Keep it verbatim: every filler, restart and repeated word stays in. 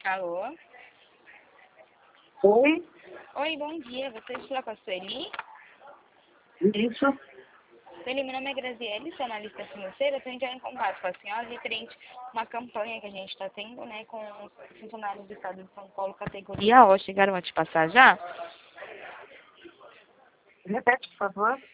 Alô? Oi? Oi, bom dia. Você está com a Sueli? Isso? Sueli, meu nome é Graziele, sou analista financeira. Estou entrando em contato com a senhora referente a uma campanha que a gente está tendo, né, com os funcionários do Estado de São Paulo, categoria O. Chegaram a te passar já? Repete, por favor.